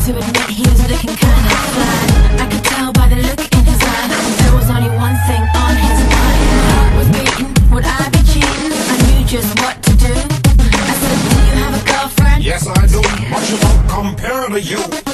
to admit he was looking kind of fly. I could tell by the look in his eye. There was only one thing on his mind. Heart was beating, would I be cheating? I knew just what to do. I said, do you have a girlfriend? Yes I do, much love compared to you.